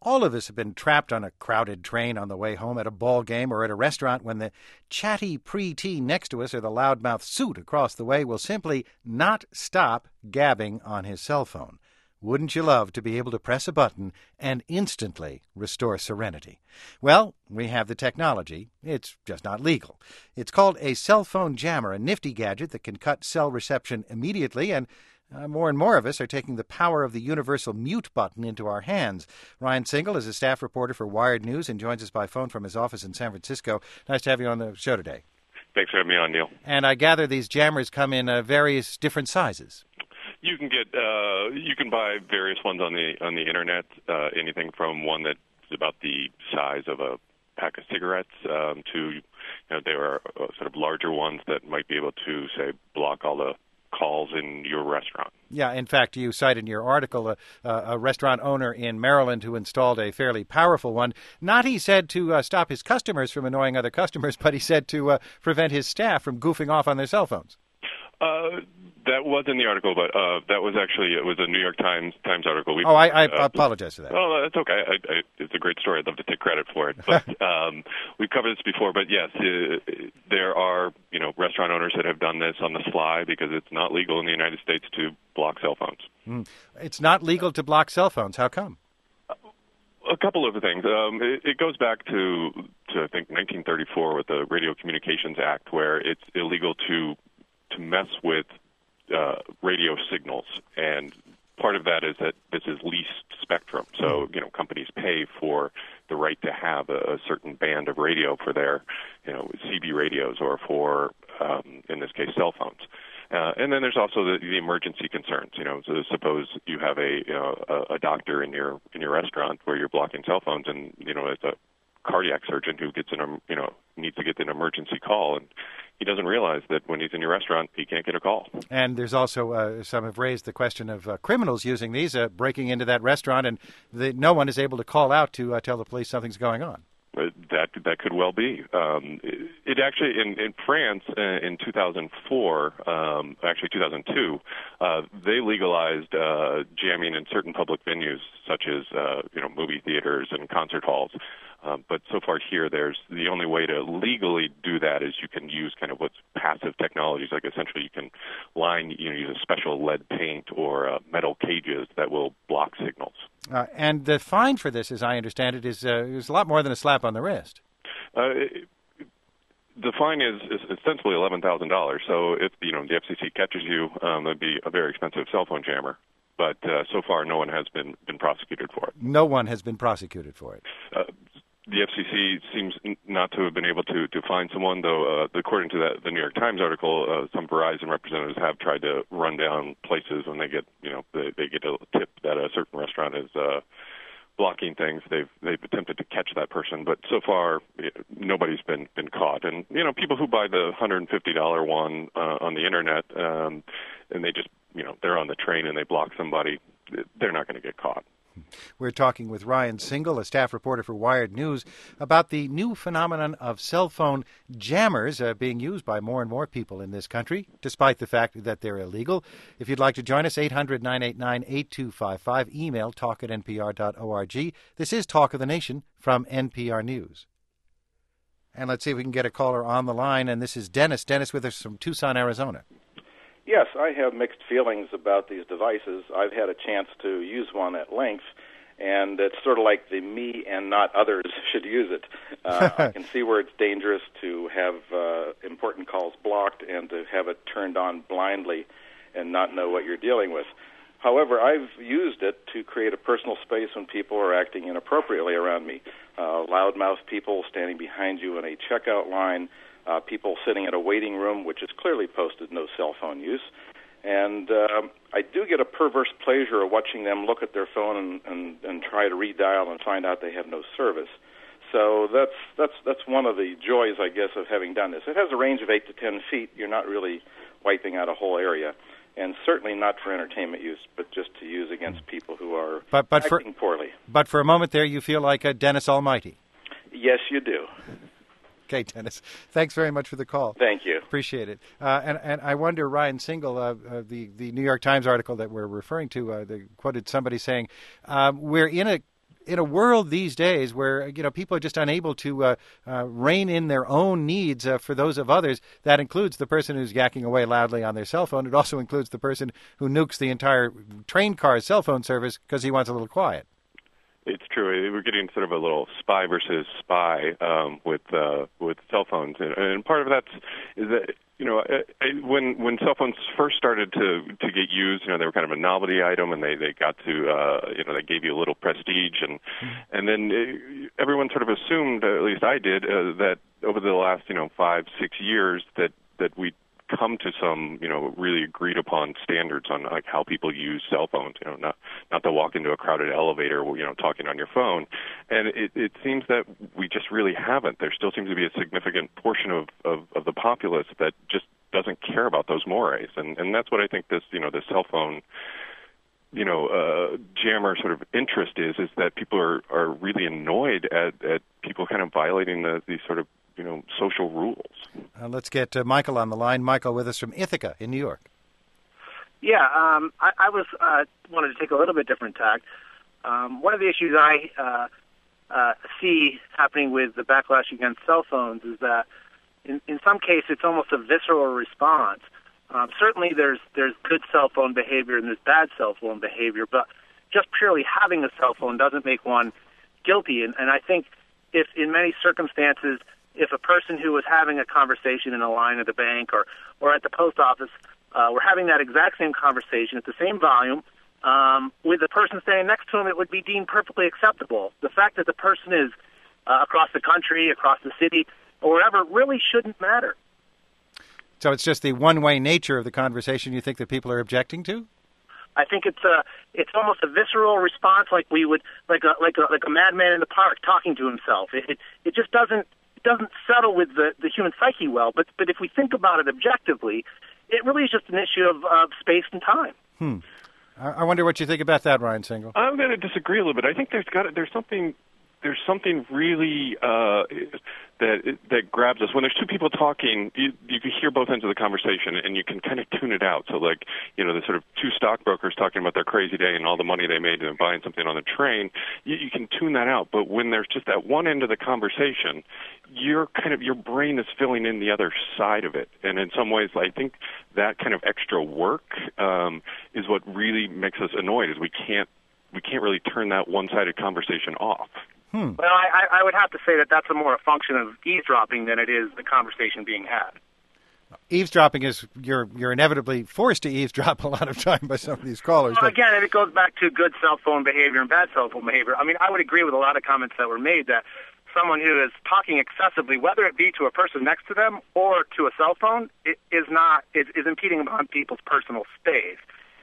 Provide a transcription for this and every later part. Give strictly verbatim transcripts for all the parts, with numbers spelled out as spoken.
All of us have been trapped on a crowded train on the way home, at a ball game, or at a restaurant when the chatty pre-teen next to us or the loudmouth suit across the way will simply not stop gabbing on his cell phone. Wouldn't you love to be able to press a button and instantly restore serenity? Well, we have the technology. It's just not legal. It's called a cell phone jammer, a nifty gadget that can cut cell reception immediately, and Uh, more and more of us are taking the power of the universal mute button into our hands. Ryan Singal is a staff reporter for Wired News and joins us by phone from his office in San Francisco. Nice to have you on the show today. Thanks for having me on, Neil. And I gather these jammers come in uh, various different sizes. You can get uh, you can buy various ones on the on the internet. Uh, anything from one that's about the size of a pack of cigarettes um, to you know there are uh, sort of larger ones that might be able to say block all the calls in your restaurant. Yeah, in fact, you cite in your article a, a restaurant owner in Maryland who installed a fairly powerful one. Not, he said, to uh, stop his customers from annoying other customers, but he said to uh, prevent his staff from goofing off on their cell phones. Uh, that was in the article, but uh, that was actually, it was a New York Times Times article. We, oh, I, I uh, apologize for that. Oh, that's okay. I, I, it's a great story. I'd love to take credit for it. But um, we've covered this before. But yes, uh, there are you know restaurant owners that have done this on the sly because it's not legal in the United States to block cell phones. Mm. It's not legal to block cell phones. How come? A couple of things. Um, it, it goes back to, to, I think, nineteen thirty-four with the Radio Communications Act, where it's illegal to to mess with uh, radio signals. And part of that is that this is leased spectrum. So, you know, companies pay for the right to have a, a certain band of radio for their, you know, C B radios or for, um, in this case, cell phones. Uh, and then there's also the, the emergency concerns. You know, so suppose you have a, you know, a, a doctor in your in your restaurant where you're blocking cell phones, and you know, it's a cardiac surgeon who gets an, you know, needs to get an emergency call, and he doesn't realize that when he's in your restaurant, he can't get a call. And there's also, uh, some have raised the question of uh, criminals using these, uh, breaking into that restaurant, and the, no one is able to call out to uh, tell the police something's going on. Uh, that that could well be. Um, it, it actually, in, in France, uh, in two thousand four, um, actually two thousand two, uh, they legalized uh, jamming in certain public venues, such as uh, you know movie theaters and concert halls. Um, but so far here, there's the only way to legally do that is you can use kind of what's passive technologies, like essentially you can line, you know, use a special lead paint or uh, metal cages that will block signals. Uh, and the fine for this, as I understand it, is, uh, is a lot more than a slap on the wrist. Uh, it, the fine is, is ostensibly eleven thousand dollars. So if you know the F C C catches you, um, it'd be a very expensive cell phone jammer. But uh, so far, no one has been, been prosecuted for it. No one has been prosecuted for it. Uh, The F C C seems not to have been able to, to find someone, though, uh, according to that, the New York Times article, uh, some Verizon representatives have tried to run down places when they get, you know, they, they get a tip that a certain restaurant is uh, blocking things. They've they've attempted to catch that person, but so far nobody's been, been caught. And, you know, people who buy the one hundred fifty dollars one uh, on the Internet um, and they just, you know, they're on the train and they block somebody, they're not going to get caught. We're talking with Ryan Singal, a staff reporter for Wired News, about the new phenomenon of cell phone jammers uh, being used by more and more people in this country, despite the fact that they're illegal. If you'd like to join us, eight hundred, nine eight nine, eight two five five, email talk at n p r dot org. This is Talk of the Nation from N P R News. And let's see if we can get a caller on the line, and this is Dennis. Dennis with us from Tucson, Arizona. Yes, I have mixed feelings about these devices. I've had a chance to use one at length, and it's sort of like the me and not others should use it. Uh, I can see where it's dangerous to have uh, important calls blocked and to have it turned on blindly and not know what you're dealing with. However, I've used it to create a personal space when people are acting inappropriately around me. Uh, loudmouth people standing behind you in a checkout line, Uh, people sitting at a waiting room, which is clearly posted no cell phone use. And uh, I do get a perverse pleasure of watching them look at their phone and, and, and try to redial and find out they have no service. So that's that's that's one of the joys, I guess, of having done this. It has a range of eight to ten feet. You're not really wiping out a whole area. And certainly not for entertainment use, but just to use against people who are but, but acting for, poorly. But for a moment there, you feel like a Dennis Almighty. Yes, you do. Okay, Dennis. Thanks very much for the call. Thank you. Appreciate it. Uh, and, and I wonder, Ryan Singal, uh, uh, the, the New York Times article that we're referring to, uh, they quoted somebody saying, um, we're in a in a world these days where, you know, people are just unable to uh, uh, rein in their own needs uh, for those of others, that includes the person who's yakking away loudly on their cell phone. It also includes the person who nukes the entire train car's cell phone service because he wants a little quiet. It's true. We're getting sort of a little spy versus spy um, with uh, with cell phones, and, and part of that is that you know when when cell phones first started to to get used, you know they were kind of a novelty item, and they they got to uh, you know they gave you a little prestige, and and then it, everyone sort of assumed, at least I did, uh, that over the last you know five six years that that we come to some, you know, really agreed upon standards on like how people use cell phones, you know, not not to walk into a crowded elevator, you know, talking on your phone. And it, it seems that we just really haven't. There still seems to be a significant portion of, of, of the populace that just doesn't care about those mores. And, and that's what I think this, you know, this cell phone, you know, uh, jammer sort of interest is, is that people are, are really annoyed at, at people kind of violating the, these sort of, you know, social rules. Uh, let's get uh, Michael on the line. Michael with us from Ithaca in New York. Yeah, um, I, I was uh, wanted to take a little bit different tack. Um, one of the issues I uh, uh, see happening with the backlash against cell phones is that in, in some cases it's almost a visceral response. Um, certainly there's there's good cell phone behavior and there's bad cell phone behavior, but just purely having a cell phone doesn't make one guilty. And, and I think if in many circumstances, if a person who was having a conversation in a line at the bank or, or at the post office uh, were having that exact same conversation at the same volume um, with the person standing next to him, it would be deemed perfectly acceptable. The fact that the person is uh, across the country, across the city, or wherever really shouldn't matter. So it's just the one-way nature of the conversation you think that people are objecting to? I think it's a it's almost a visceral response, like we would like a like a like a madman in the park talking to himself. It it, it just doesn't it doesn't settle with the, the human psyche well. But but if we think about it objectively, it really is just an issue of, of space and time. Hmm. I, I wonder what you think about that, Ryan Singal. I'm going to disagree a little bit. I think there's got there's something. There's something really uh, that that grabs us when there's two people talking. You, you can hear both ends of the conversation, and you can kind of tune it out. So, like, you know, the sort of two stockbrokers talking about their crazy day and all the money they made and buying something on the train. You, you can tune that out. But when there's just that one end of the conversation, you're kind of your brain is filling in the other side of it. And in some ways, I think that kind of extra work um, is what really makes us annoyed. Is we can't we can't really turn that one-sided conversation off. Hmm. Well, I, I would have to say that that's a more a function of eavesdropping than it is the conversation being had. Eavesdropping is you're you're inevitably forced to eavesdrop a lot of time by some of these callers. Well, but... again, and it goes back to good cell phone behavior and bad cell phone behavior. I mean, I would agree with a lot of comments that were made that someone who is talking excessively, whether it be to a person next to them or to a cell phone, it is not is, is impeding upon people's personal space.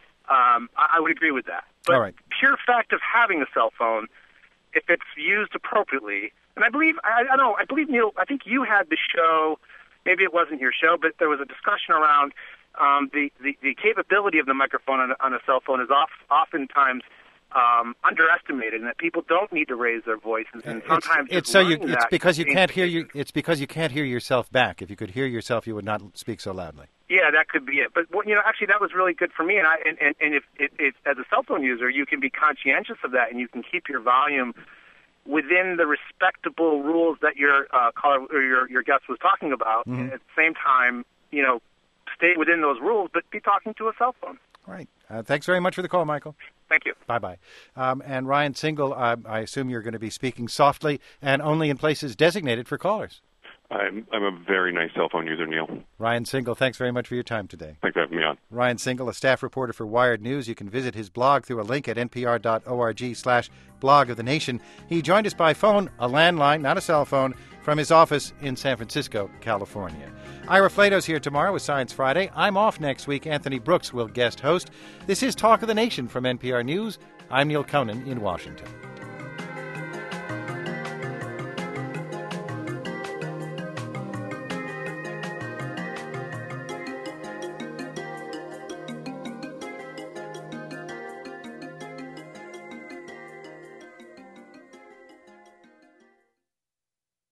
Um, I, I would agree with that. But All right. Pure fact of having a cell phone, if it's used appropriately, and I believe, I, I don't know, I believe, Neil, I think you had the show, maybe it wasn't your show, but there was a discussion around um, the, the, the capability of the microphone on a, on a cell phone is off, oftentimes um, underestimated, and that people don't need to raise their voices, and sometimes it's, it's so you, it's because you can't hear you. It's because you can't hear yourself back. If you could hear yourself, you would not speak so loudly. Yeah, that could be it. But you know, actually, that was really good for me. And I and, and, and if it, it, as a cell phone user, you can be conscientious of that, and you can keep your volume within the respectable rules that your uh, caller or your your guest was talking about. Mm-hmm. And at the same time, you know, stay within those rules, but be talking to a cell phone. All right. Uh, thanks very much for the call, Michael. Thank you. Bye-bye. Um, and Ryan Singal, uh, I assume you're going to be speaking softly and only in places designated for callers. I'm I'm a very nice cell phone user, Neil. Ryan Singal, thanks very much for your time today. Thanks for having me on. Ryan Singal, a staff reporter for Wired News. You can visit his blog through a link at npr.org slash blog of the nation. He joined us by phone, a landline, not a cell phone, from his office in San Francisco, California. Ira Flato's here tomorrow with Science Friday. I'm off next week. Anthony Brooks will guest host. This is Talk of the Nation from N P R News. I'm Neil Conan in Washington.